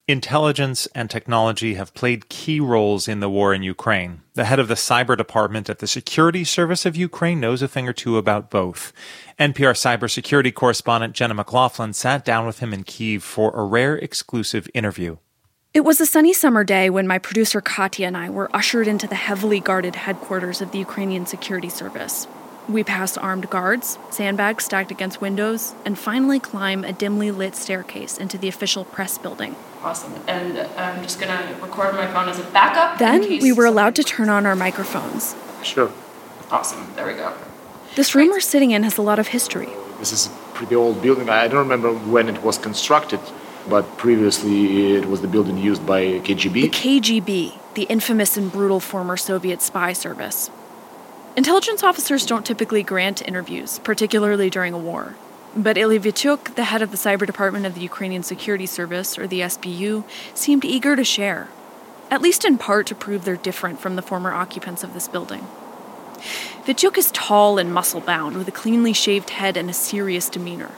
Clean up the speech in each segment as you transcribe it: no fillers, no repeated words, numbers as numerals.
Intelligence and technology have played key roles in the war in Ukraine. The head of the cyber department at the Security Service of Ukraine knows a thing or two about both. NPR cybersecurity correspondent Jenna McLaughlin sat down with him in Kyiv for a rare exclusive interview. It was a sunny summer day when my producer Katya and I were ushered into the heavily guarded headquarters of the Ukrainian Security Service. We pass armed guards, sandbags stacked against windows, and finally climb a dimly lit staircase into the official press building. Awesome. And I'm just going to record my phone as a backup. Then we were allowed to turn on our microphones. Sure. Awesome. There we go. This room we're sitting in has a lot of history. This is a pretty old building. I don't remember when it was constructed, but previously it was the building used by KGB. The KGB, the infamous and brutal former Soviet spy service. Intelligence officers don't typically grant interviews, particularly during a war. But Ilya Vityuk, the head of the cyber department of the Ukrainian Security Service, or the SBU, seemed eager to share, at least in part to prove they're different from the former occupants of this building. Vityuk is tall and muscle-bound, with a cleanly shaved head and a serious demeanor.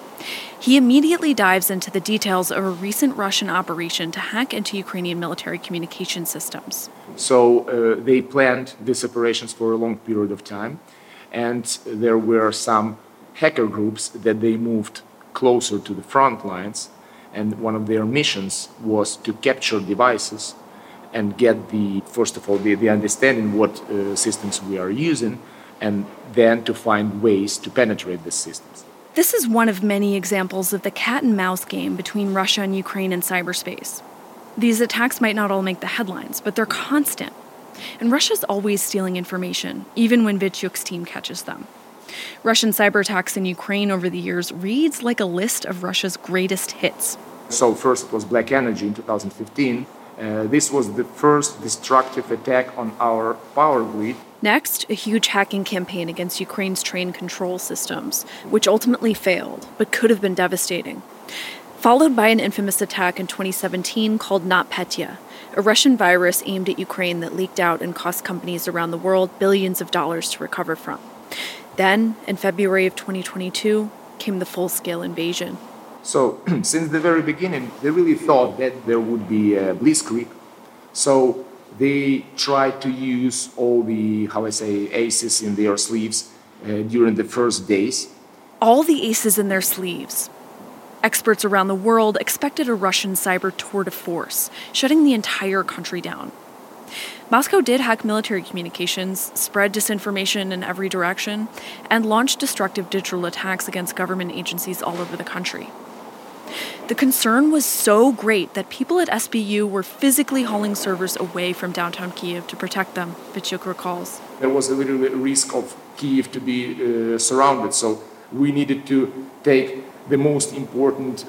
He immediately dives into the details of a recent Russian operation to hack into Ukrainian military communication systems. So they planned these operations for a long period of time, and there were some hacker groups that they moved closer to the front lines, and one of their missions was to capture devices and get first of all, the understanding what systems we are using, and then to find ways to penetrate these systems. This is one of many examples of the cat-and-mouse game between Russia and Ukraine in cyberspace. These attacks might not all make the headlines, but they're constant. And Russia's always stealing information, even when Vityuk's team catches them. Russian cyber attacks in Ukraine over the years reads like a list of Russia's greatest hits. So first it was Black Energy in 2015. This was the first destructive attack on our power grid. Next, a huge hacking campaign against Ukraine's train control systems, which ultimately failed, but could have been devastating. Followed by an infamous attack in 2017 called NotPetya, a Russian virus aimed at Ukraine that leaked out and cost companies around the world billions of dollars to recover from. Then, in February of 2022, came the full-scale invasion. So, since the very beginning, they really thought that there would be a blitzkrieg. So, they tried to use all the, aces in their sleeves during the first days. All the aces in their sleeves. Experts around the world expected a Russian cyber tour de force, shutting the entire country down. Moscow did hack military communications, spread disinformation in every direction, and launched destructive digital attacks against government agencies all over the country. The concern was so great that people at SBU were physically hauling servers away from downtown Kyiv to protect them, Vityuk recalls. There was a little risk of Kyiv to be surrounded, so we needed to take the most important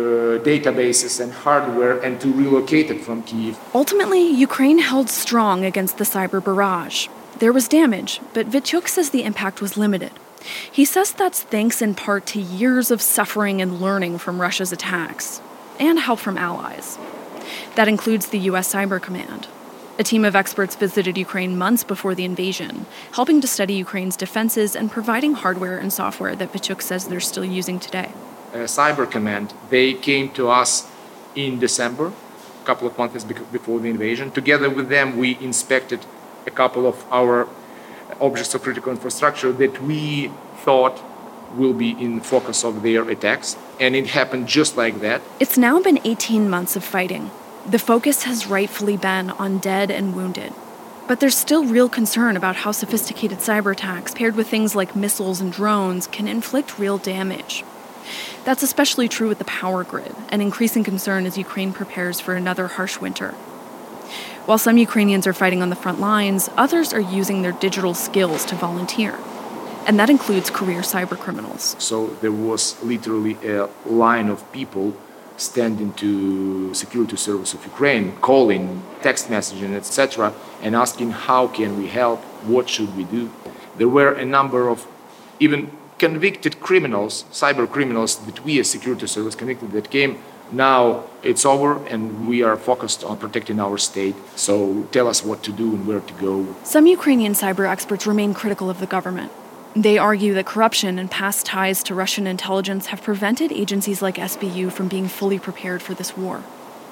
databases and hardware and to relocate it from Kyiv. Ultimately, Ukraine held strong against the cyber barrage. There was damage, but Vityuk says the impact was limited. He says that's thanks in part to years of suffering and learning from Russia's attacks, and help from allies. That includes the U.S. Cyber Command. A team of experts visited Ukraine months before the invasion, helping to study Ukraine's defenses and providing hardware and software that Vityuk says they're still using today. Cyber Command, they came to us in December, a couple of months before the invasion. Together with them, we inspected a couple of our objects of critical infrastructure that we thought will be in focus of their attacks. And it happened just like that. It's now been 18 months of fighting. The focus has rightfully been on dead and wounded. But there's still real concern about how sophisticated cyber attacks, paired with things like missiles and drones, can inflict real damage. That's especially true with the power grid, an increasing concern as Ukraine prepares for another harsh winter. While some Ukrainians are fighting on the front lines, others are using their digital skills to volunteer. And that includes career cybercriminals. So there was literally a line of people standing to Security Service of Ukraine, calling, text messaging, etc., and asking how can we help, what should we do. There were a number of even convicted criminals, cyber criminals, that we as Security Service convicted that came. Now it's over and we are focused on protecting our state. So tell us what to do and where to go. Some Ukrainian cyber experts remain critical of the government. They argue that corruption and past ties to Russian intelligence have prevented agencies like SBU from being fully prepared for this war.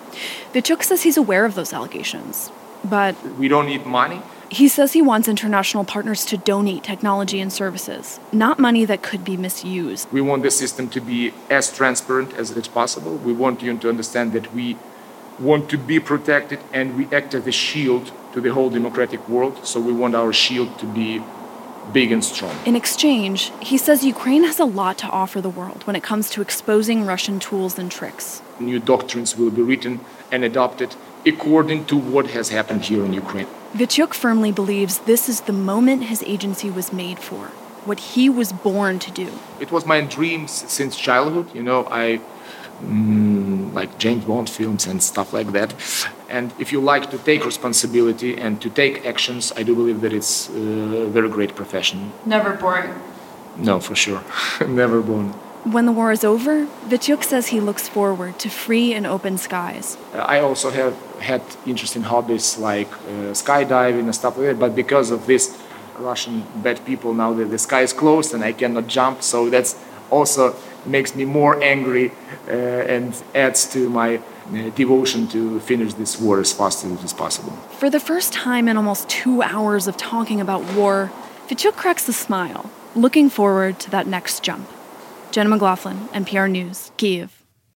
Vityuk says he's aware of those allegations, but We don't need money. he says he wants international partners to donate technology and services, not money that could be misused. We want the system to be as transparent as it's possible. We want you to understand that we want to be protected and we act as a shield to the whole democratic world. So we want our shield to be big and strong. In exchange, he says Ukraine has a lot to offer the world when it comes to exposing Russian tools and tricks. New doctrines will be written and adopted according to what has happened here in Ukraine. Vityuk firmly believes this is the moment his agency was made for, what he was born to do. It was my dream since childhood. I like James Bond films and stuff like that. And if you like to take responsibility and to take actions, I do believe that it's a very great profession. Never boring. No, for sure. Never born. When the war is over, Vityuk says he looks forward to free and open skies. I also have had interesting hobbies like skydiving and stuff like that, but because of this Russian bad people now the sky is closed and I cannot jump, so that's also makes me more angry and adds to my devotion to finish this war as fast as possible. For the first time in almost 2 hours of talking about war, Vityuk cracks a smile, looking forward to that next jump. Jenna McLaughlin, NPR News, Kyiv.